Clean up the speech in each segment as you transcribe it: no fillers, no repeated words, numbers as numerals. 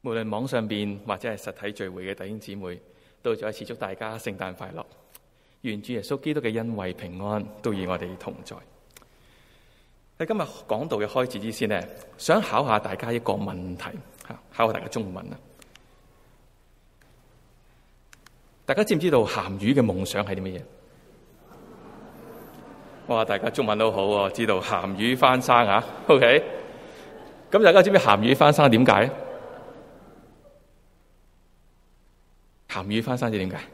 無論網上邊或者係實體聚會嘅弟兄姊妹，都再一次祝大家聖誕快樂。願主耶穌基督嘅恩惠平安都與我哋同在。喺今日講道嘅開始之前呢，想考下大家一個問題，考下大家中文啊！大家知唔知道鹹魚嘅夢想係啲乜嘢？哇！大家中文都好喎，知道鹹魚翻生啊 ？OK， 咁大家知唔知鹹魚翻生點解？鹹魚翻生知點解？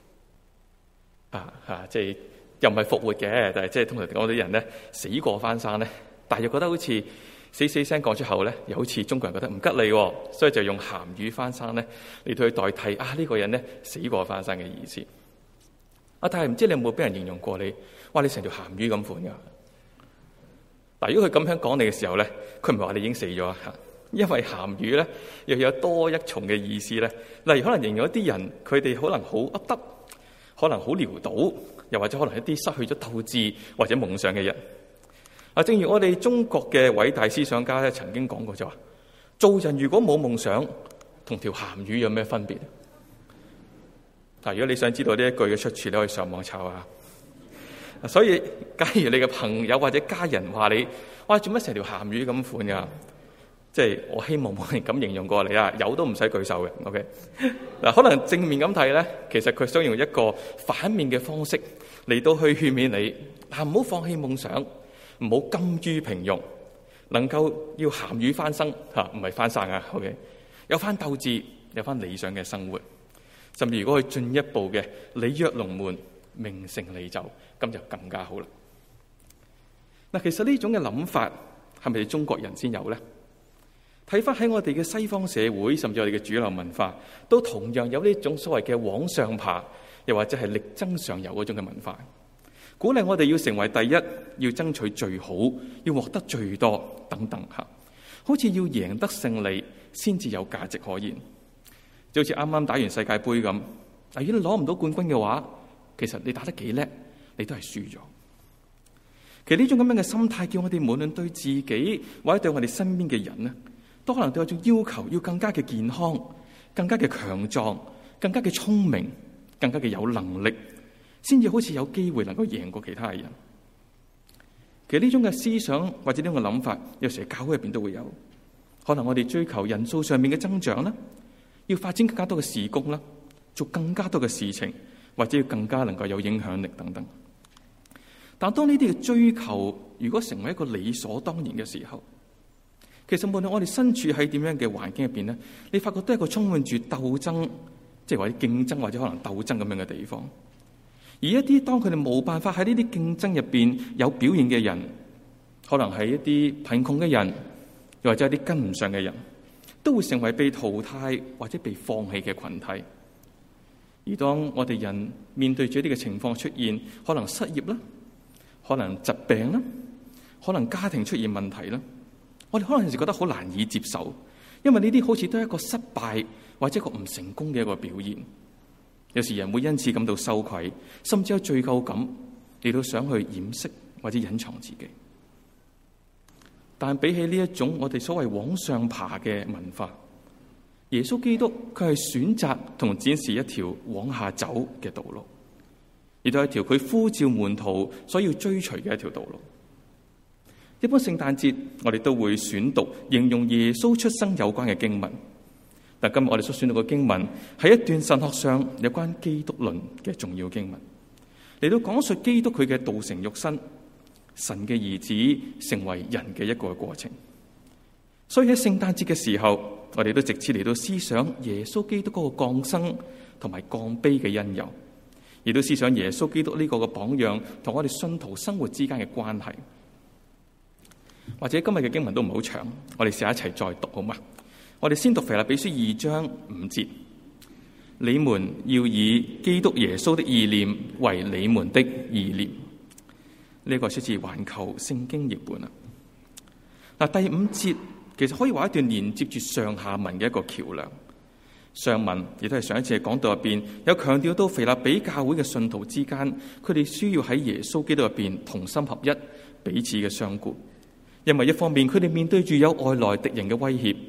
即係又唔係復活嘅，但係即係通常講啲人咧死過翻生咧，但係又覺得好似死聲講出口咧，又好似中國人覺得唔吉利，所以就用鹹魚翻生咧嚟到去代替呢個人咧死過翻生嘅意思。但係唔知你有冇俾人形容過你？哇！你成條鹹魚咁款㗎。嗱，如果佢咁樣講你嘅時候咧，佢唔係話你已經死咗啊。因為鹹魚咧，又有多一重嘅意思咧。例如可能形容一啲人，佢哋可能好噏得，可能好潦倒，又或者可能一啲失去咗鬥志或者夢想嘅人。正如我哋中國嘅偉大思想家咧曾經講過就話：做人如果冇夢想，同條鹹魚有咩分別？如果你想知道呢一句嘅出處，你可以上網查下。所以，假如你嘅朋友或者家人話你：哇，做乜成條鹹魚咁款㗎？即係我希望冇人咁形容過你啊，有都唔使舉手嘅。OK， 可能正面咁睇咧，其實佢想用一個反面嘅方式嚟到去勸勉你，唔好放棄夢想，唔好甘於平庸，能夠要鹹魚翻生唔係翻生啊。OK， 有翻鬥志，有翻理想嘅生活，甚至如果佢進一步嘅鯉躍龍門，名成利就，咁就更加好啦。其實呢種嘅諗法係咪中國人先有咧？睇翻喺我哋嘅西方社會，甚至我哋嘅主流文化，都同樣有呢種所謂嘅往上爬，又或者係力爭上游嗰種嘅文化，鼓勵我哋要成為第一，要爭取最好，要獲得最多等等吓，好似要贏得勝利先至有價值可言。就好似啱啱打完世界盃咁，如果你攞唔到冠軍嘅話，其實你打得幾叻，你都係輸咗。其實呢種咁樣嘅心態，叫我哋無論對自己或者對我哋身邊嘅人咧，都可能都有種要求，要更加嘅健康，更加嘅強壯，更加嘅聰明，更加嘅有能力，先至好似有機會能夠贏過其他人。其實呢種嘅思想或者呢種嘅諗法，有時喺教會入邊都會有。可能我哋追求人數上面嘅增長啦，要發展更加多嘅事工啦，做更加多嘅事情，或者要更加能夠有影響力等等。但當呢啲嘅追求如果成為一個理所當然嘅時候，其實無論我哋身處喺點樣嘅環境入邊咧，你發覺都係一個充滿住鬥爭，即係或者競爭或者可能鬥爭咁樣嘅地方。而一啲當佢哋冇辦法喺呢啲競爭入邊有表現嘅人，可能係一啲貧窮嘅人，又或者一啲跟唔上嘅人，都會成為被淘汰或者被放棄嘅群體。而當我哋人面對住呢個情況出現，可能失業啦，可能疾病啦，可能家庭出現問題啦，我哋可能有時覺得好難以接受，因為呢啲好似都係一個失敗或者一個唔成功嘅一個表現。有時人會因此感到羞愧，甚至有罪疚感，嚟到想去掩飾或者隱藏自己。但比起呢一種我哋所謂往上爬嘅文化，耶穌基督佢係選擇同展示一條往下走嘅道路，亦都係一條佢呼召門徒所要追隨嘅一條道路。一般聖誕節我哋都會選讀形容耶穌出生有關嘅經文，但今日我哋所選讀嘅經文係一段神學上有關基督論嘅重要經文，嚟到講述基督佢嘅道成肉身，神嘅兒子成為人嘅一個過程。所以喺聖誕節嘅時候，我哋都藉此嚟到思想耶穌基督嗰個降生同埋降卑嘅因由，亦都思想耶穌基督呢個嘅榜樣同我哋信徒生活之間嘅關係。或者今日嘅經文都唔好長，我哋試下一齊再讀好嗎？我哋先讀腓立比書2章5節：你們要以基督耶穌的意念為你們的意念。呢個出自環球聖經譯本啊。第5節其實可以話一段連接住上下文嘅一個橋梁。上文亦都係上一次嘅講道入邊有強調到腓立比教會嘅信徒之間，佢哋需要喺耶穌基督入邊同心合一，彼此嘅相顧。因為一方面佢哋面對住有外來敵人嘅威脅，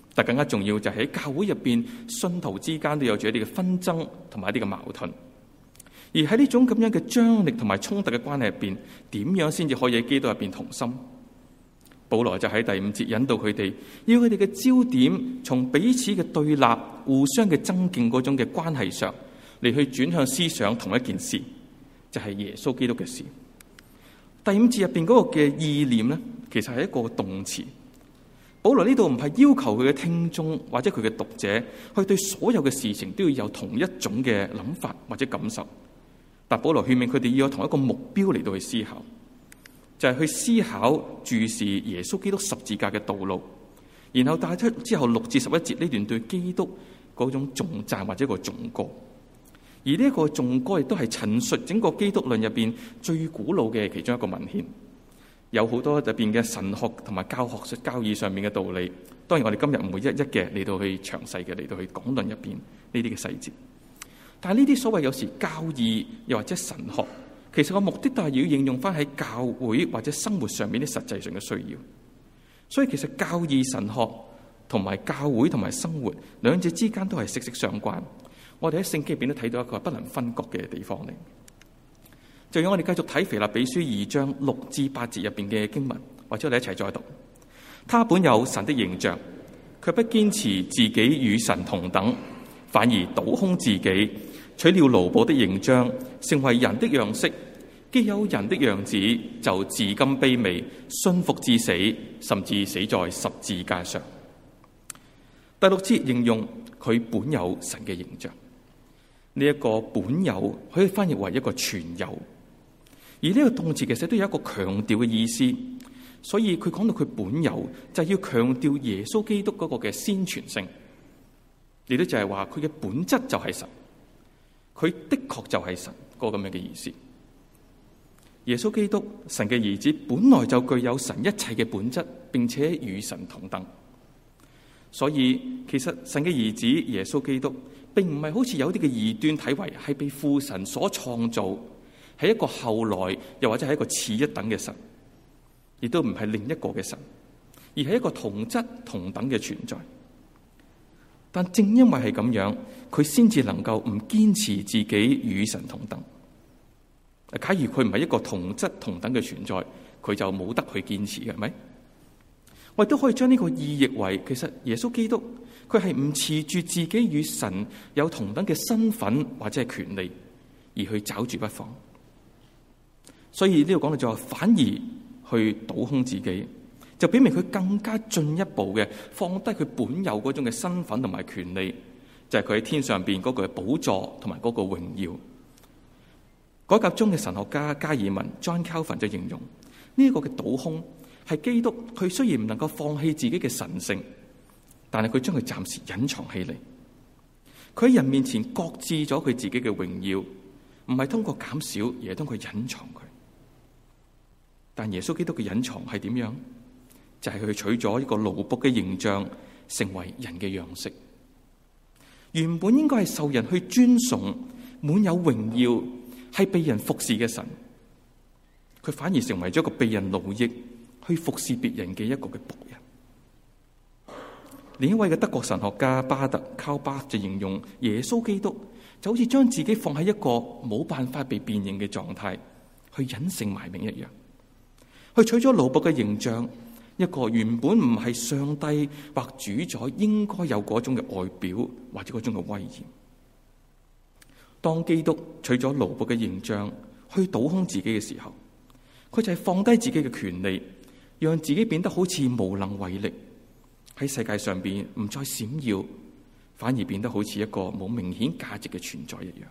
但更加重要就係喺教會入邊，信徒之間都有住一啲嘅紛爭同埋一啲嘅矛盾。而喺呢種咁樣嘅張力同埋衝突嘅關係入邊，點樣先至可以喺基督入邊同心？保羅就喺第5節引導佢哋，要佢哋嘅焦點從彼此嘅對立、互相嘅爭競嗰種嘅關係上嚟去轉向思想同一件事，就係耶穌基督嘅事。第5節入邊嗰個嘅意念咧，其實係一個動詞。保羅呢度唔係要求佢嘅聽眾或者佢嘅讀者去對所有嘅事情都要有同一種嘅諗法或者感受，但保羅勸勉佢哋要有同一個目標嚟到去思考，就係去思考注視耶穌基督十字架嘅道路，然後帶出之後6至11節呢段對基督嗰種頌讚或者一個頌歌。而呢一個頌歌亦都係陳述整個基督論入邊最古老嘅其中一個文獻，有好多入邊嘅神學同埋教學教義上面嘅道理。當然我哋今日唔會一一嘅嚟到去詳細嘅嚟到去講論入邊呢啲嘅細節，但係呢啲所謂有時教義又或者神學，其實個目的都係要應用翻喺教會或者生活上面啲實際上嘅需要。所以其實教義神學同埋教會同埋生活兩者之間都係息息相關。我哋喺聖經入邊都睇到一個不能分割嘅地方嚟。就讓我哋繼續睇腓立比書2章6至8節入邊嘅經文，或者我哋一齊再讀。他本有神的形象，卻不堅持自己與神同等，反而倒空自己，取了奴僕的形象，成為人的樣式。既有人的樣子，就自甘卑微，順服至死，甚至死在十字架上。第6節形容佢本有神嘅形象，呢一個本有可以翻譯為一個全有，而呢個動詞其實都有一個強調嘅意思，所以佢講到佢本有就係要強調耶穌基督嗰個嘅先傳性，亦都就係話佢嘅本質就係神，佢的確就係神嗰個咁樣嘅意思。耶穌基督神嘅兒子本來就具有神一切嘅本質，並且與神同等。所以其實神嘅兒子耶穌基督並唔係好似有啲嘅異端睇為係被父神所創造，係一個後來又或者係一個次一等嘅神，亦都唔係另一個嘅神，而係一個同質同等嘅存在。但正因為係咁樣，佢先至能夠唔堅持自己與神同等。假如佢唔係一個同質同等嘅存在，佢就冇得去堅持嘅，係咪？我亦都可以將呢個意譯為，其實耶穌基督佢係唔持住自己與神有同等嘅身份或者係權利，而去抓住不放。所以呢度講到就話，反而去倒空自己，就表明佢更加進一步嘅放低佢本有嗰種嘅身份同埋權利，就係佢喺天上邊嗰個寶座同埋嗰個榮耀。改革中嘅神學家加爾文 John Calvin 就形容呢一個嘅倒空係基督，佢雖然唔能夠放棄自己嘅神性，但係佢將佢暫時隱藏起嚟。佢喺人面前擱置咗佢自己嘅榮耀，唔係通過減少，而係通過隱藏佢。但耶穌基督嘅隱藏係點樣？就係佢取咗一個奴僕嘅形象，成為人嘅樣式。原本應該係受人去尊崇、滿有榮耀、係被人服侍嘅神，佢反而成為咗一個被人奴役、去服侍別人嘅一個嘅僕人。另一位嘅德國神學家巴特 Karl Barth 就形容耶穌基督就好似將自己放喺一個冇辦法被辨認嘅狀態，去隱姓埋名一樣，去取咗奴僕嘅形象，一個原本唔係上帝或主宰應該有嗰種嘅外表或者嗰種嘅威嚴。當基督取咗奴僕嘅形象去倒空自己嘅時候，佢就係放低自己嘅權利，讓自己變得好似無能為力，喺世界上邊唔再閃耀，反而變得好似一個冇明顯價值嘅存在一樣。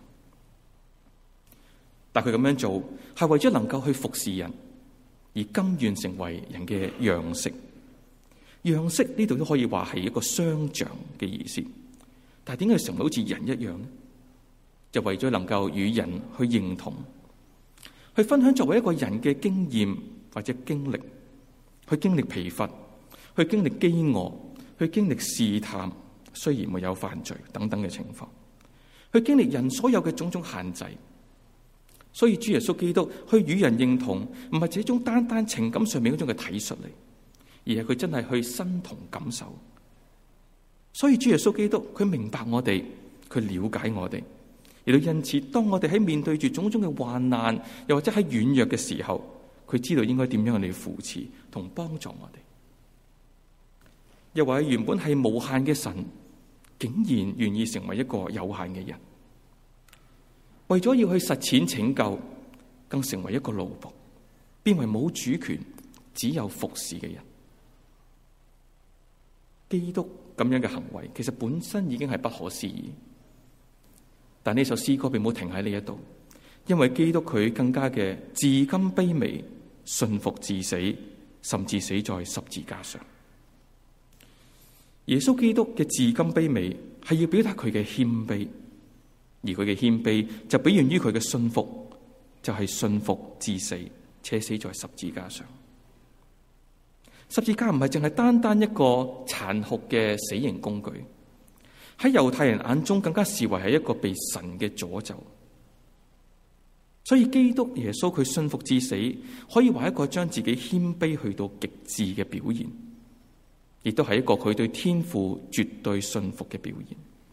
但佢咁樣做係為咗能夠去服侍人，而甘願成為人嘅樣式。樣式呢度都可以話係一個相像嘅意思，但係點解成為好似人一樣呢？就為咗能夠與人去認同，去分享作為一個人嘅經驗或者經歷，去經歷疲乏，去經歷飢餓，去經歷試探，雖然沒有犯罪等等嘅情況，去經歷人所有嘅種種限制。所以主耶穌基督去與人認同，唔係這種單單情感上面嗰種嘅體恤嚟，而係佢真係去身同感受， 所以主耶穌基督佢明白我哋，佢了解我哋，亦都因此當我哋喺面對住種種嘅患難，又或者喺軟弱嘅時候，佢知道應該點樣嚟扶持同幫助我哋。又話原本係無限嘅神，竟然願意成為一個有限嘅人，為咗要去實踐拯救，更成為一個奴僕，變為冇主權，只有服侍嘅人。基督咁樣嘅行為，其實本身已經係不可思議。但呢首詩歌並冇停喺呢一度，因為基督佢更加嘅至今卑微，順服至死，甚至死在十字架上。耶穌基督嘅至今卑微係要表達佢嘅謙卑，而佢嘅謙卑就表現於佢嘅信服，就係信服至死，且死在十字架上。十字架唔係淨係單單一個殘酷嘅死刑工具，喺猶太人眼中更加視為係一個被神嘅詛咒。所以基督耶穌佢信服至死，可以話一個將自己謙卑去到極致嘅表現，亦都係一個佢對天父絕對信服嘅表現。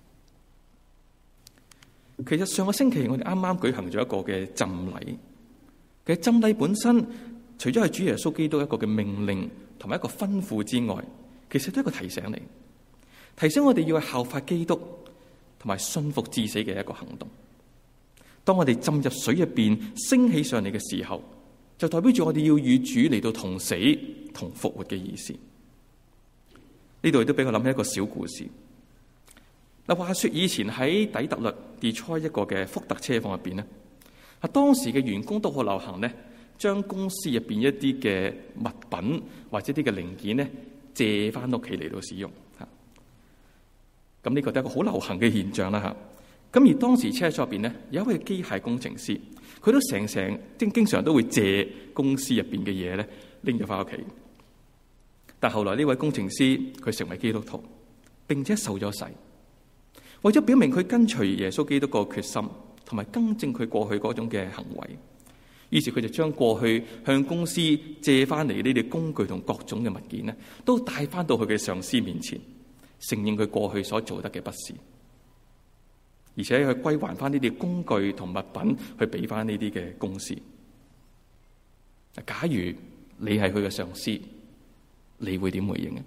其實上個星期我哋啱啱舉行咗一個嘅浸禮，其實浸禮本身除咗係主耶穌基督一個嘅命令同埋一個吩咐之外，其實都係一個提醒嚟，提醒我哋要去效法基督同埋信服至死嘅一個行動。當我哋浸入水入邊升起上嚟嘅時候，就代表住我哋要與主嚟到同死同復活嘅意思。呢度亦都俾我諗起一個小故事。嗱，話說以前喺底特律 Detroit 一個嘅福特車房入邊咧，當時嘅員工都好流行咧，將公司入邊一啲嘅物品或者啲嘅零件咧借翻屋企嚟到使用吓。咁呢個都係一個好流行嘅現象啦吓。咁而當時車廠入邊咧有一位機械工程師，佢都經常都會借公司入邊嘅嘢咧拎咗翻屋企。但後來呢位工程師佢成為基督徒，並且受咗洗，為咗表明佢跟隨耶穌基督個決心，同埋更正佢過去嗰種嘅行為，於是佢就將過去向公司借翻嚟呢啲工具同各種嘅物件咧，都帶翻到佢嘅上司面前，承認佢過去所做得嘅不是，而且去歸還翻呢啲工具同物品去俾翻呢啲嘅公司。假如你係佢嘅上司，你會點回應嘅？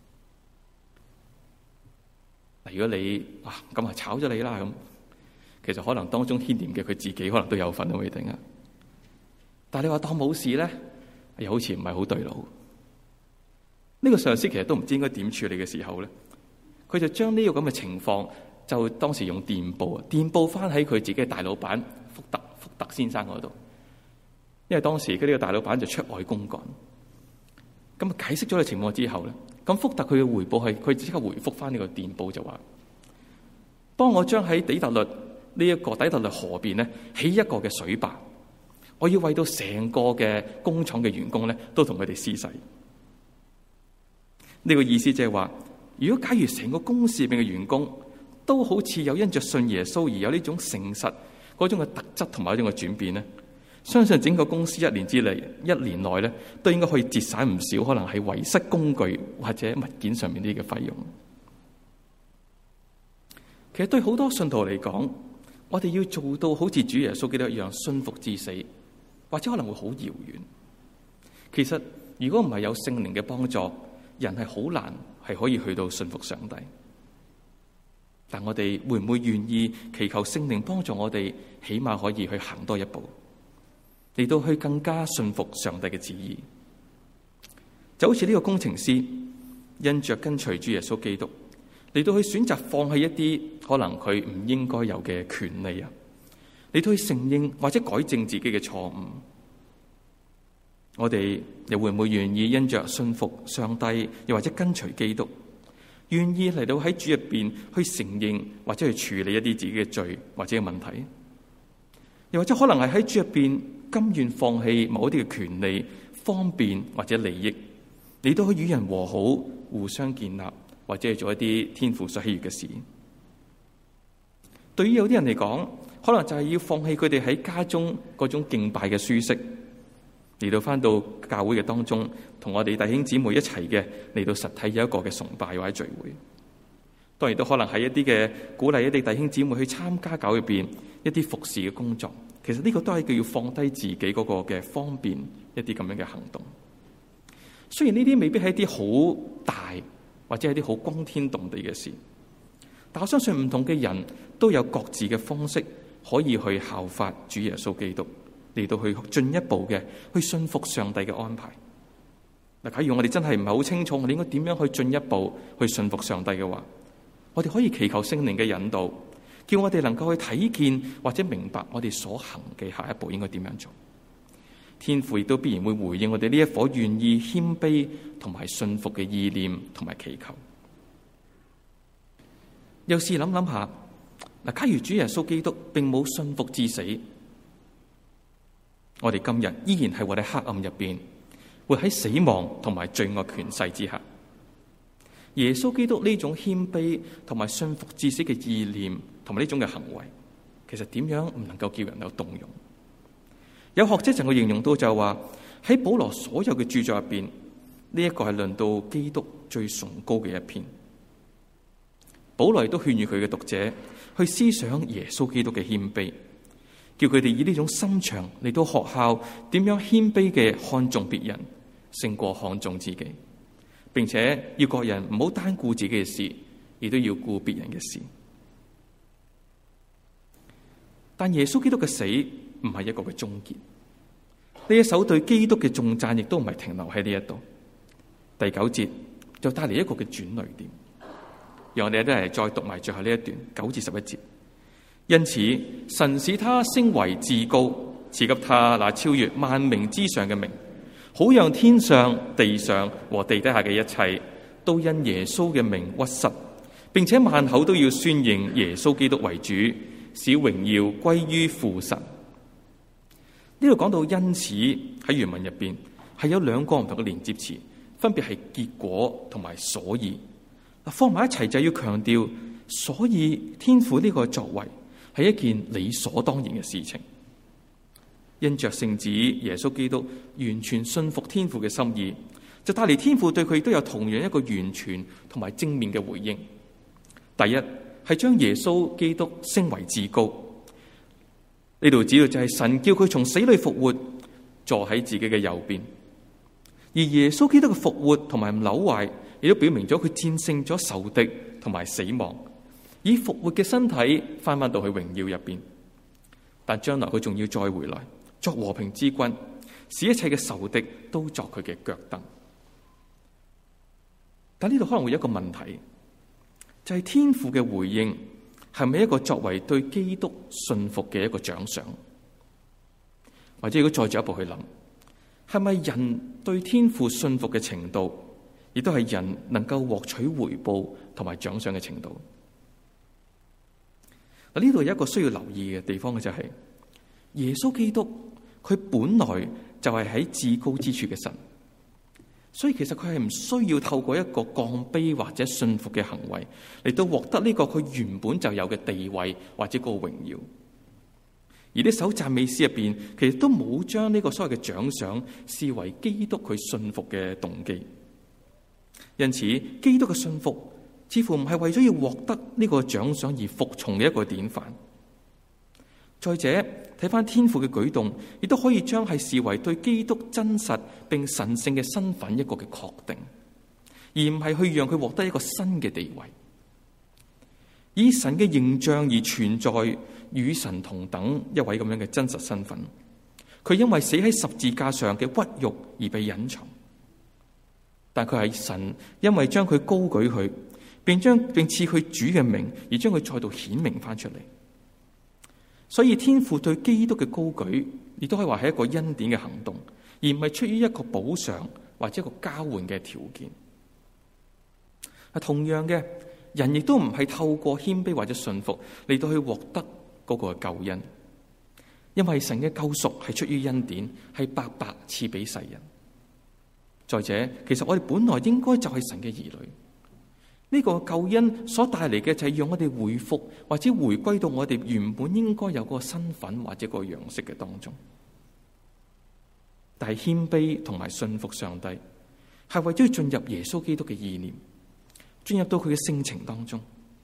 如果你咁啊炒咗你啦咁，其實可能當中牽連嘅佢自己可能都有份都未定啊。但係你話當冇事咧，又好似唔係好對路。呢個上司其實都唔知應該點處理嘅時候咧，佢就將呢個咁嘅情況就當時用電報翻喺佢自己嘅大老闆福特先生嗰度，因為當時佢呢個大老闆就出外公幹。咁解釋咗個情況之後咧，咁福特佢嘅回報係佢即刻回覆翻呢個電報，就話幫我將喺底特律河邊咧起一個嘅水壩，我要為到成個嘅工廠嘅員工咧都同佢哋施洗。呢個意思即係話，如果假如成個公司入邊嘅員工都好似有因着信耶穌而有呢種誠實嗰種嘅特質同埋一種嘅轉變咧，相信整個公司一年內咧，都應該可以節省唔少，可能係遺失工具或者物件上面啲嘅費用。其實對好多信徒嚟講，我哋要做到好似主耶穌基督一樣信服至死，或者可能會好遙遠。其實如果唔係有聖靈嘅幫助，人係好難係可以去到信服上帝。但我哋會唔會願意祈求聖靈幫助我哋，起碼可以去行多一步，嚟到去更加信服上帝嘅旨意？就好似呢個工程師因着跟隨主耶穌基督，嚟到去選擇放棄一啲可能佢唔應該有嘅權利啊，嚟到去承認或者改正自己嘅錯誤。我哋又會唔會願意因着信服上帝，又或者跟隨基督，願意嚟到喺主入邊去承認或者去處理一啲自己嘅罪或者嘅問題？又或者可能係喺主入邊甘願放棄某一啲嘅權利、方便或者利益，嚟到去與人和好、互相建立，或者係做一啲天父所喜悅嘅事？對於有啲人嚟講，可能就係要放棄佢哋喺家中嗰種敬拜嘅舒適，嚟到翻到教會嘅當中，同我哋弟兄姊妹一齊嘅嚟到實體有一個嘅崇拜或者聚會。 當然都可能係一啲嘅鼓勵一啲弟兄姊妹去參加教會入邊一啲服侍嘅工作。其實呢個都係佢要放低自己嗰個嘅方便一啲咁樣嘅行動。雖然呢啲未必係一啲好大或者係一啲好轟天動地嘅事，但我相信唔同嘅人都有各自嘅方式可以去效法主耶穌基督，嚟到去進一步嘅去信服上帝嘅安排。嗱，假如我哋真係唔係好清楚我哋應該點樣去進一步去信服上帝嘅話，我哋可以祈求聖靈嘅引導，叫我哋能夠去睇見或者明白我哋所行嘅下一步應該點樣做。天父亦都必然會回應我哋呢一顆願意謙卑同埋信服嘅意念同埋祈求。又試諗諗下，嗱，假如主耶穌基督並冇信服至死，我哋今日依然係活喺黑暗入邊，活喺死亡同埋罪惡權勢之下。耶穌基督呢種謙卑同埋信服至死嘅意念同埋呢種嘅行為，其實點樣唔能夠叫人有動容？有學者曾經形容到就話，喺保羅所有嘅著作入邊，呢一個係論到基督最崇高嘅一篇。保羅亦都勸喻佢嘅讀者去思想耶穌基督嘅謙卑，叫佢哋以呢種心腸嚟到學效點樣謙卑嘅看重別人，勝過看重自己，並且要各人唔好單顧自己嘅事，亦都要顧別人嘅事。但耶穌基督嘅死唔係一個嘅終結，呢一首對基督嘅頌讚亦都唔係停留喺呢一度。第9節就帶嚟一個嘅轉捩點，讓我哋都係再讀埋最後呢一段9至11節。因此，神使他升為至高，賜給他那超越萬名之上嘅名，好讓天上、地上和地底下嘅一切都因耶穌嘅名屈膝，並且萬口都要宣認耶穌基督為主，使榮耀歸於父神。呢度講到因此，喺原文入邊係有兩個唔同嘅連接詞，分別係結果同埋所以。放埋一齊就要強調，所以天父呢個作為係一件理所當然嘅事情。因着聖子耶穌基督完全信服天父嘅心意，就帶嚟天父對佢亦都有同樣一個完全同埋正面嘅回應。第一係將耶穌基督升為至高，呢度指到就係神叫佢從死裏復活，坐喺自己嘅右邊。而耶穌基督嘅復活同埋朽壞，亦都表明咗佢戰勝咗仇敵同埋死亡，以復活嘅身體翻到去榮耀入邊。但將來佢仲要再回來作和平之君，使一切嘅仇敵都作佢嘅腳凳。但呢度可能會有一個問題，就係天父嘅回應係咪一個作為對基督信服嘅一個獎賞？或者如果再進一步去諗，係咪人對天父信服嘅程度，亦都係人能夠獲取回報同埋獎賞嘅程度？嗱，呢度有一個需要留意嘅地方嘅就係，耶穌基督佢本來就係喺至高之處嘅神，所以其實佢係唔需要透過一個降卑或者信服嘅行為嚟到獲得呢個佢原本就有嘅地位或者個榮耀。而呢首讚美詩入邊，其實都冇將呢個所謂嘅獎賞視為基督佢信服嘅動機。因此，基督嘅信服似乎唔係為咗要獲得呢個獎賞而服從嘅一個典範。再者，睇翻天父嘅舉動，亦都可以將係視為對基督真實並神聖嘅身份一個嘅確定，而唔係去讓佢獲得一個新嘅地位。以神嘅形象而存在，與神同等一位咁樣嘅真實身份，佢因為死喺十字架上嘅屈辱而被隱藏，但佢係神因為將佢高舉佢，並賜佢主嘅名，而將佢再度顯明翻出嚟。所以天父對基督嘅高舉，亦都可以話係一個恩典嘅行動，而唔係出於一個補償或者一個交換嘅條件。同樣嘅，人亦都唔係透過謙卑或者信服嚟到去獲得嗰個救恩，因為神嘅救贖係出於恩典，係白白賜俾世人。再者，其實我哋本來應該就係神嘅兒女。呢個救恩所帶嚟嘅就係讓我哋回復或者回歸到我哋原本應該有個身份或者個樣式嘅當中。但係謙卑同埋信服上帝，係為咗要進入耶穌基督嘅意念，進入到佢嘅性情當中，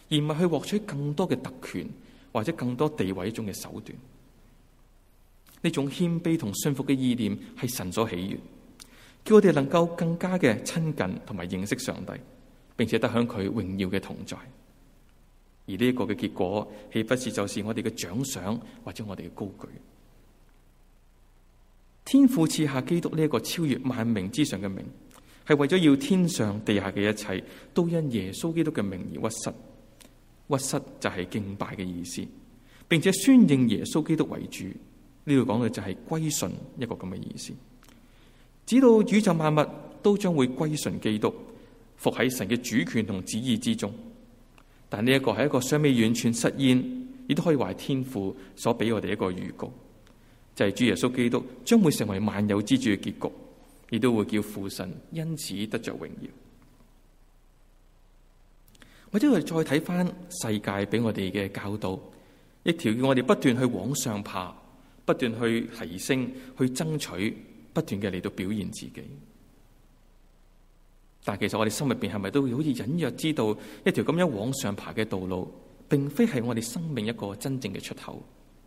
而唔係去獲取更多嘅特權或者更多地位中嘅手段。呢種謙卑同信服嘅意念係神所喜悅，叫我哋能夠更加嘅親近同埋認識上帝，並且得享佢榮耀嘅同在。而呢一個嘅結果，豈不是就是我哋嘅獎賞或者我哋嘅高舉？天父賜下基督呢一個超越萬名之上嘅名，係為咗要天上地下嘅一切都因耶穌基督嘅名而屈膝。屈膝就係敬拜嘅意思，並且宣認耶穌基督為主。呢度講嘅就係歸順一個咁嘅意思。直到宇宙萬物都將會歸順基督，服喺神嘅主權同旨意之中。但呢一個係一個尚未完全實現，亦都可以話係天父所俾我哋一個預告，就係主耶穌基督將會成為萬有之主嘅結局，亦都會叫父神因此得着榮耀。或者我哋再睇翻世界俾我哋嘅教導，一條叫我哋不斷去往上爬，不斷去提升，去爭取，不斷嘅嚟到表現自己。但其實我哋心入邊係咪都好似隱約知道，一條咁樣往上爬嘅道路，並非係我哋生命一個真正嘅出口？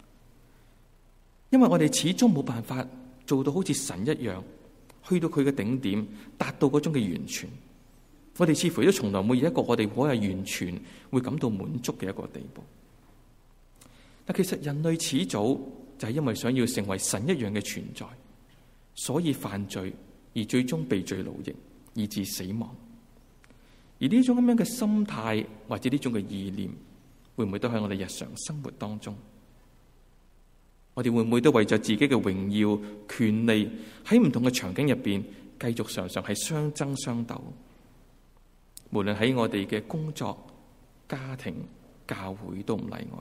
因為我哋始終冇辦法做到好似神一樣，去到佢嘅頂點，達到嗰種嘅完全。我哋似乎都從來冇一個我哋可係完全會感到滿足嘅一個地步。但其實人類始早就係因為想要成為神一樣嘅存在，所以犯罪，而最終被罪奴役，以致死亡。而呢種咁樣嘅心態或者呢種嘅意念，會唔會都喺我哋日常生活當中？我哋會唔會都為咗自己嘅榮耀、權利，喺唔同嘅場景入邊，繼續常常係相爭相鬥？無論喺我哋嘅工作、家庭、教會都唔例外。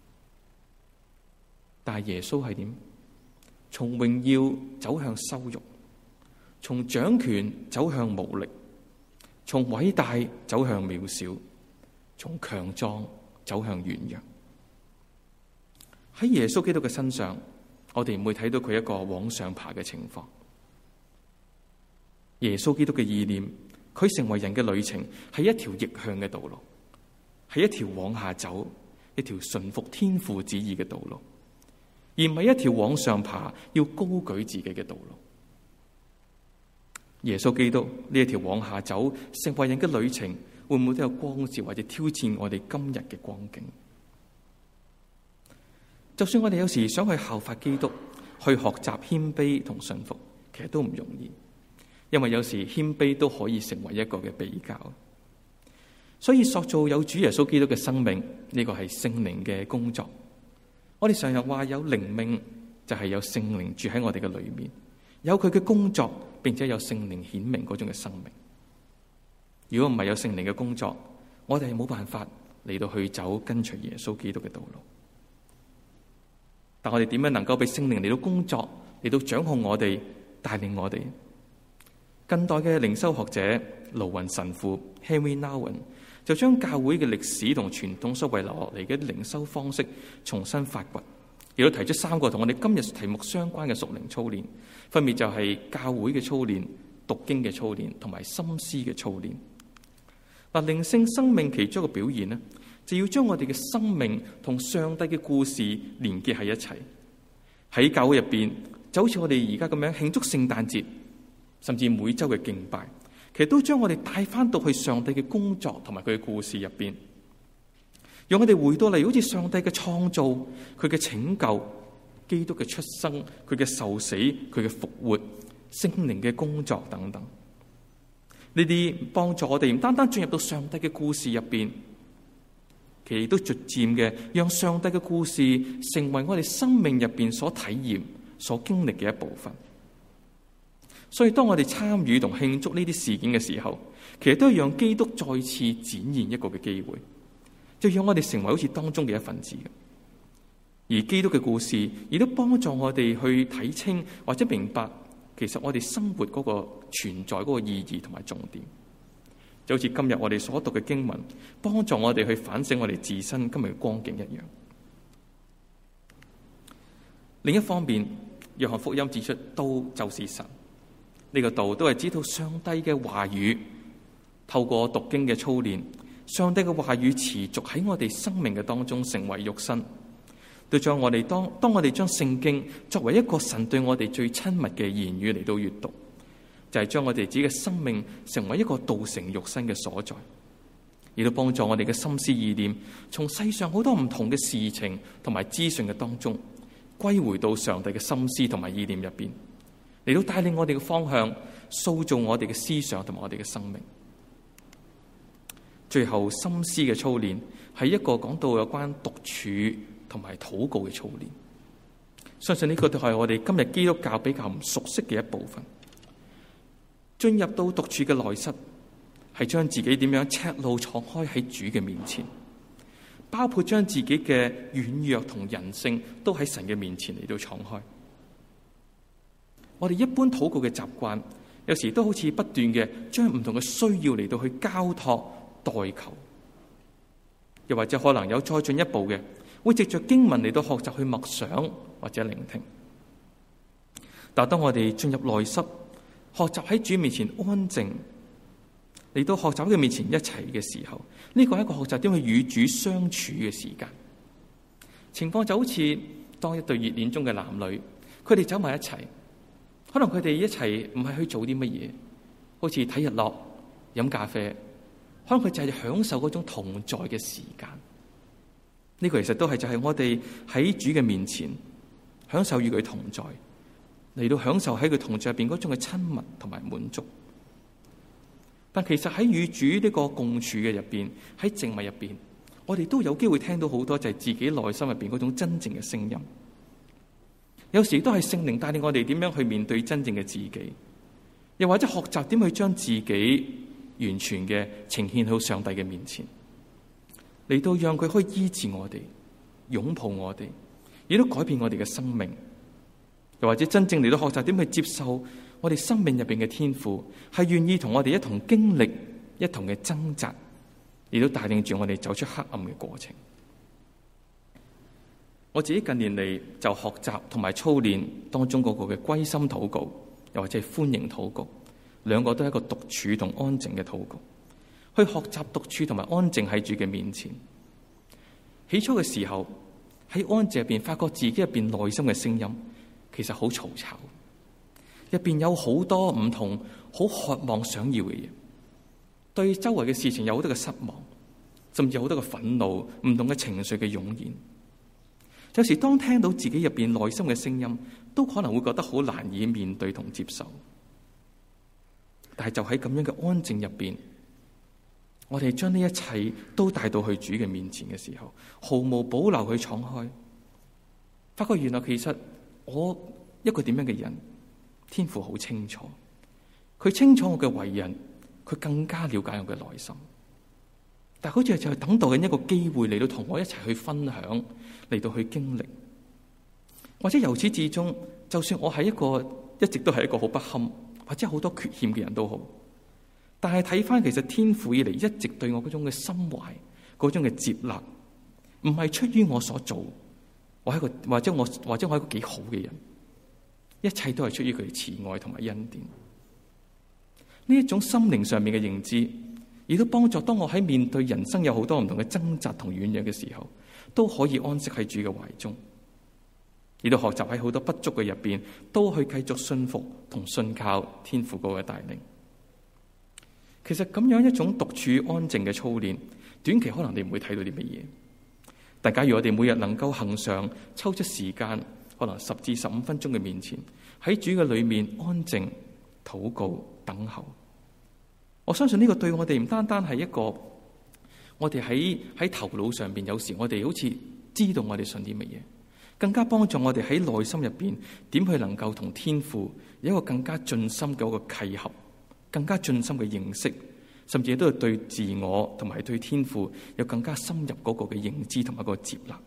但係耶穌係點？從榮耀走向羞辱，從掌權走向無力，從偉大走向渺小，從強壯走向軟弱。喺耶穌基督嘅身上，我哋唔會睇到佢一個往上爬嘅情況。耶穌基督嘅意念，佢成為人嘅旅程係一條逆向嘅道路，係一條往下走、一條順服天父旨意嘅道路，而唔係一條往上爬要高舉自己嘅道路。耶穌基督呢一條往下走成為人嘅旅程，會唔會都有光照或者挑戰我哋今日嘅光景？就算我哋有時想去效法基督，去學習謙卑同順服，其實都唔容易，因為有時謙卑都可以成為一個嘅比較。所以塑造有主耶穌基督嘅生命，呢個係聖靈嘅工作。我哋常日話有靈命，就係有聖靈住喺我哋嘅裏面，有佢嘅工作，並且有聖靈顯明嗰種嘅生命。如果唔係有聖靈嘅工作，我哋係冇辦法嚟到去走跟隨耶穌基督嘅道路。但我哋點樣能夠俾聖靈嚟到工作，嚟到掌控我哋，帶領我哋？近代嘅靈修學者盧雲神父 Henry Nouwen 就將教會嘅歷史同傳統所遺留落嚟嘅靈修方式重新發掘，亦都提出3個同我哋今日題目相關嘅屬靈操練，分別就係教會嘅操練、讀經嘅操練同埋心思嘅操練。嗱，靈性生命其中一個表現呢，就要將我哋嘅生命同上帝嘅故事連結喺一齊。喺教會入邊，就好似我哋而家咁樣慶祝聖誕節，甚至每周嘅敬拜，其實都將我哋帶翻到去上帝嘅工作同埋佢嘅故事入邊，讓我哋回到嚟好似上帝嘅創造、佢嘅拯救、基督嘅出生、佢嘅受死、佢嘅復活、聖靈嘅工作等等。呢啲幫助我哋唔單單進入到上帝嘅故事入邊，其實亦都逐漸嘅讓上帝嘅故事成為我哋生命入邊所體驗、所經歷嘅一部分。所以當我哋參與同慶祝呢啲事件嘅時候，其實都係讓基督再次展現一個嘅機會，就讓我哋成為好似當中嘅一份子。而基督嘅故事亦都幫助我哋去睇清或者明白，其實我哋生活嗰個存在嗰個意義同埋重點，就好似今日我哋所讀嘅經文，幫助我哋去反省我哋自身今日嘅光景一樣。另一方面，約翰福音指出，道就是神。呢個道都係指到上帝嘅話語，透過讀經嘅操練， 上帝嘅話語持續喺我哋生命嘅當中成為肉身，對將我哋當我哋將聖經作為一個神對我哋最親密嘅言語嚟到閱讀，就係將我哋自己嘅生命成為一個道成肉身嘅所在，亦都幫助我哋嘅心思意念從世上好多唔同嘅事情同埋資訊嘅當中歸回到上帝嘅心思同埋意念入邊，嚟到帶領我哋嘅方向，塑造我哋嘅思想同埋我哋嘅生命。最後，心思嘅操練係一個講到有關獨處同埋禱告嘅操練。相信呢個都係我哋今日基督教比較唔熟悉嘅一部分。進入到獨處嘅內室，係將自己點樣赤露敞開喺主嘅面前，包括將自己嘅軟弱同人性都喺神嘅面前嚟到敞開。我哋一般禱告嘅習慣，有時都好似不斷嘅將唔同嘅需要嚟到去交託代求，又或者可能有再進一步嘅，會藉着經文嚟到學習去默想或者聆聽。但當我哋進入內室，學習喺主面前安靜，嚟到學習喺佢面前一齊嘅時候，呢個係一個學習點去與主相處嘅時間。情況就好似當一對熱戀中嘅男女，佢哋走埋一齊，可能佢哋一齊唔係去做啲乜嘢，好似睇日落、飲咖啡，可能佢就係享受嗰種同在嘅時間。呢個其實都係就係我哋喺主嘅面前享受與佢同在，嚟到享受喺佢同在入邊嗰種嘅親密同埋滿足。但其實喺與主呢個共處嘅入邊，喺靜默入邊，我哋都有機會聽到好多就係自己內心入邊嗰種真正嘅聲音。有時都係聖靈帶領我哋點樣去面對真正嘅自己，又或者學習點去將自己完全嘅呈現到上帝嘅面前，嚟到讓佢可以醫治我哋、擁抱我哋，亦都改變我哋嘅生命。又或者真正嚟到學習點去接受我哋生命入邊嘅天父，係願意同我哋一同經歷、一同嘅掙扎，亦都帶領住我哋走出黑暗嘅過程。我自己近年嚟就學習同埋操練當中嗰個嘅歸心禱告，又或者係歡迎禱告，兩個都係一個獨處同安靜嘅禱告，去學習獨處同埋安靜喺主嘅面前。起初嘅時候喺安靜入邊，發覺自己入邊內心嘅聲音其實好嘈吵，入邊有好多唔同好渴望想要嘅嘢，對周圍嘅事情有好多嘅失望，甚至有好多嘅憤怒，唔同嘅情緒嘅湧現。有時當聽到自己入邊內心嘅聲音，都可能會覺得好難以面對同接受。但係就喺咁樣嘅安靜入邊，我哋將呢一切都帶到去主嘅面前嘅時候，毫無保留去敞開，發覺原來其實我一個點樣嘅人，天父好清楚，佢清楚我嘅為人，佢更加了解我嘅內心。但好似就係等待緊一個機會嚟到同我一齊去分享，嚟到去經歷，或者由始至終，就算我係一直都係一個好不堪或者好多缺陷嘅人都好，但係睇翻其實天父以嚟一直對我嗰種嘅心懷，嗰種嘅接納，唔係出於我所做，我係一個或者我係一個幾好嘅人，一切都係出於佢嘅慈愛同埋恩典。呢一種心靈上面嘅認知，亦都幫助當我喺面對人生有好多唔同嘅掙扎同軟弱嘅時候，都可以安息喺主嘅懷中，亦都學習喺好多不足嘅入邊，都去繼續信服同信靠天父嗰個帶領。其實咁樣一種獨處安靜嘅操練，短期可能你唔會睇到啲乜嘢，但假如我哋每日能夠恆常抽出時間，可能10至15分鐘嘅面前，喺主嘅裏面安靜禱告等候，我相信呢個對我哋唔單單係一個，我哋喺頭腦上邊，有時我哋好似知道我哋信啲乜嘢，更加幫助我哋喺內心入邊點去能夠同天父有一個更加盡心嘅一個契合，更加盡心嘅認識，甚至都係對自我同埋對天父有更加深入嗰個嘅認知同埋個接納。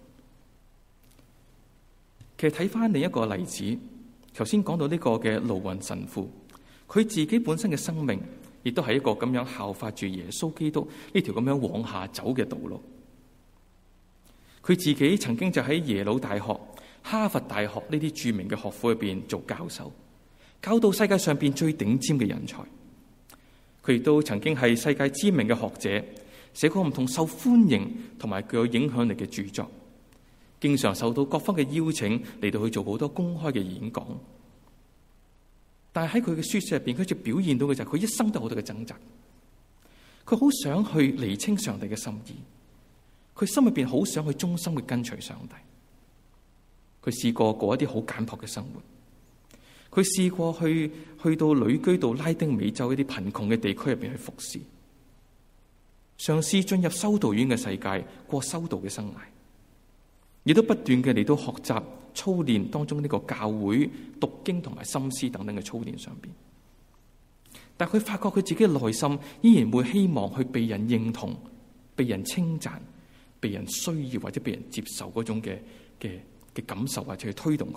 其實睇翻另一個例子，頭先講到呢個嘅盧雲神父，佢自己本身嘅生命亦都係一個咁樣效法住耶穌基督呢條咁樣往下走嘅道路。佢自己曾經就喺耶魯大學、哈佛大學呢啲著名嘅學府入邊做教授，教到世界上邊最頂尖嘅人才。佢亦都曾經係世界知名嘅學者， 寫過唔同受歡迎同埋具有影響力嘅著作，經常受到各方嘅邀請嚟到去做好多公開嘅演講。但係喺佢嘅書寫入邊，佢就表現到嘅就係佢一生都好多嘅掙扎。佢好想去釐清上帝嘅心意，佢心入邊好想去忠心去跟隨上帝。佢試過過一啲好簡樸嘅生活，佢試過去到旅居到拉丁美洲一啲貧窮嘅地區入邊去服侍，嘗試進入修道院嘅世界過修道嘅生涯，亦都不斷嘅嚟到學習操練當中呢個教會讀經同埋心思等等嘅操練上邊。但佢發覺佢自己嘅內心依然會希望去被人認同、被人稱讚、被人需要或者被人接受嗰種嘅感受，或者去推動佢。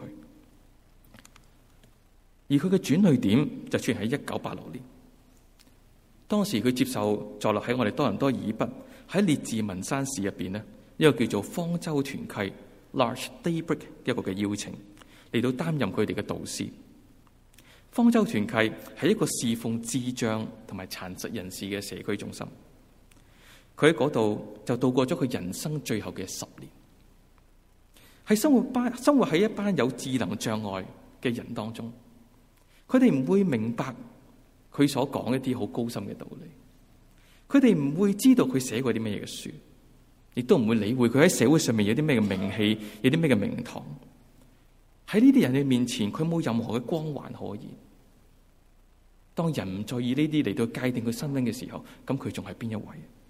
而佢嘅轉捩點就出現喺1986年，當時佢接受坐落喺我哋多倫多以北喺列治文山市入邊呢一個叫做方舟團契 Large Daybreak 一個嘅邀請，嚟到擔任佢哋嘅導師。方舟團契係一個侍奉智障同埋殘疾人士嘅社區中心。佢喺嗰度就度過咗佢人生最後嘅10年，喺生活喺一班有智能障礙嘅人當中。佢哋唔會明白佢所講一啲好高深嘅道理，佢哋唔會知道佢寫過啲咩嘅書，亦都唔會理會佢喺社會上面有啲咩嘅名氣，有啲咩嘅名堂。喺呢啲人嘅面前，佢冇任何嘅光環可言。當人唔在意呢啲嚟到界定佢身份嘅時候，咁佢仲係邊一位？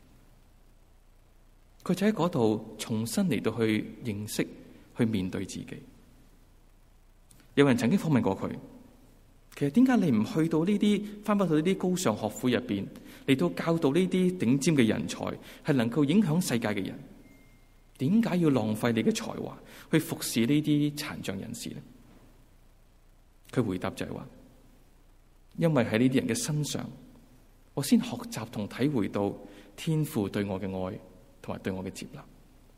佢就喺嗰度重新嚟到去認識，去面對自己。有人曾經訪問過佢，其實點解你唔去到呢啲翻返到呢啲高尚學府入邊嚟到教導呢啲頂尖嘅人才，係能夠影響世界嘅人？點解要浪費你嘅才華去服侍呢啲殘障人士呢？佢回答就係話，因為喺呢啲人嘅身上，我先學習同體會到天父對我嘅愛同埋對我嘅接納。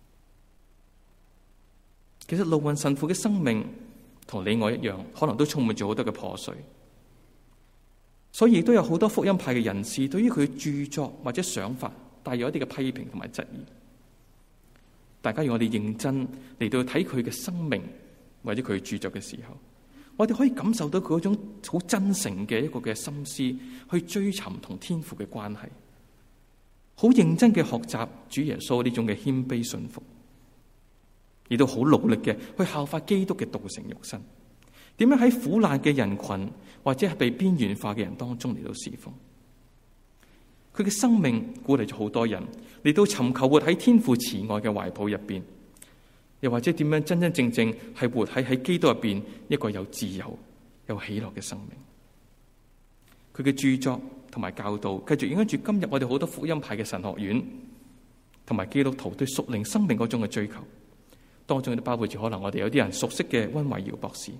其實盧雲神父嘅生命同你我一樣，可能都充滿咗好多嘅破碎，所以亦都有好多福音派嘅人士對於佢嘅著作或者想法帶有一啲嘅批評同埋質疑。大家要我哋認真嚟到睇佢嘅生命或者佢嘅著作嘅時候，我哋可以感受到佢嗰種好真誠嘅一個嘅心思，去追尋同天父嘅關係，好認真嘅學習主耶穌呢種嘅謙卑順服，亦都好努力嘅去效法基督嘅道成肉身，點樣喺苦難嘅人群或者係被邊緣化嘅人當中嚟到侍奉。佢嘅生命鼓勵咗好多人嚟到尋求活喺天父慈愛嘅懷抱入邊，又或者點樣真真正正係活喺基督入邊一個有自由、有喜樂嘅生命。佢嘅著作同埋教導繼續影響住今日我哋好多福音派嘅神學院同埋基督徒對屬靈生命嗰種嘅追求，當中都包括住可能我哋有啲人熟悉嘅溫慧瑤博士。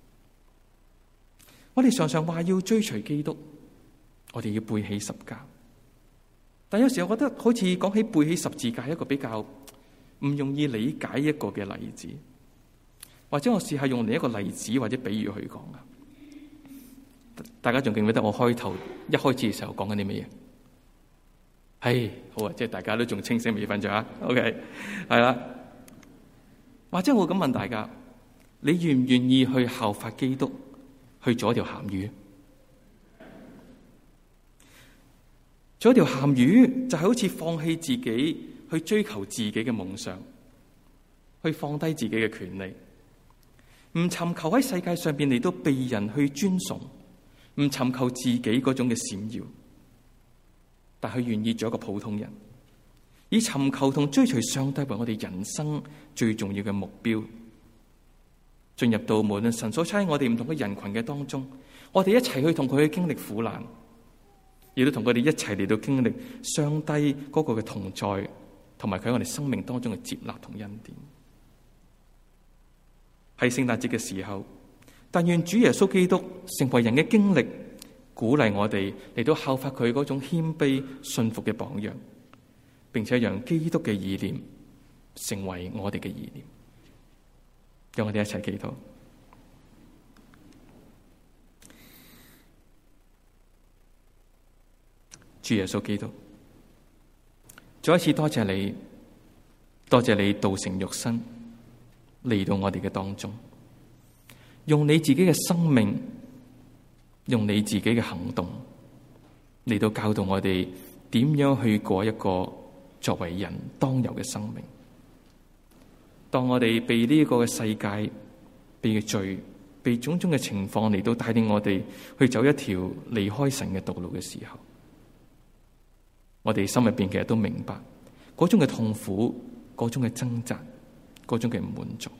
我哋常常話要追隨基督，我哋要背起十架。但有時候我覺得好似講起背起十字架一個比較唔容易理解一個嘅例子，或者我試下用另一個例子或者比喻去講啊。大家仲記唔記得我一開始嘅時候講緊啲咩嘢？好啊，即係大家都仲清醒未瞓着啊 OK 係啦。或者我咁問大家，你願唔願意去效法基督去做一條鹹魚？做一條鹹魚就係好似放棄自己去追求自己嘅夢想，去放低自己嘅權利，唔尋求喺世界上邊嚟到被人去尊崇，唔尋求自己嗰種嘅閃耀，但佢願意做一個普通人，以尋求同追隨上帝為我哋人生最重要嘅目標，進入到無論神所差我哋唔同嘅人群嘅當中，我哋一齊去同佢去經歷苦難，亦都同佢哋一齊嚟到經歷上帝嗰個嘅同在，同埋佢喺我哋生命當中嘅接納同恩典。喺聖誕節嘅時候，但願主耶穌基督成為人嘅經歷，鼓勵我哋嚟到效法佢嗰種謙卑信服嘅榜樣，並且讓基督嘅意念成為我哋嘅意念。讓我哋一齊祈禱。主耶穌基督， 再一次多謝你，多謝你道成肉身嚟到我哋嘅當中，用你自己嘅生命，用你自己嘅行動嚟到教導我哋點樣去過一個作為人當有嘅生命。當我哋被呢個嘅世界、被罪、被種種嘅情況嚟到帶領我哋去走一條離開神嘅道路嘅時候，我哋心入邊其實都明白嗰種嘅痛苦、嗰種嘅掙扎、嗰種嘅唔滿足。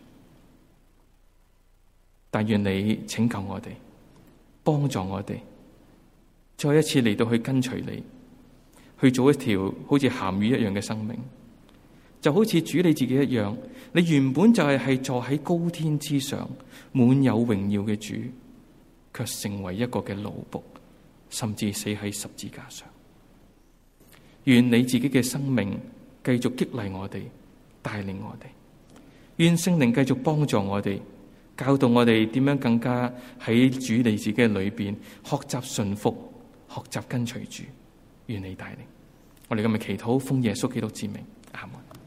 但願你拯救我哋，幫助我哋，再一次嚟到去跟隨你，去做一條好似鹹魚一樣嘅生命，就好似主你自己一樣。你原本就係坐喺高天之上，滿有榮耀嘅主，卻成為一個嘅奴僕，甚至死喺十字架上。願你自己嘅生命繼續激勵我哋，帶領我哋。願聖靈繼續幫助我哋，教導我哋點樣更加喺主你自己嘅裏邊學習順服，學習跟隨主。願你帶領我哋今日祈禱，奉耶穌基督之名，阿門。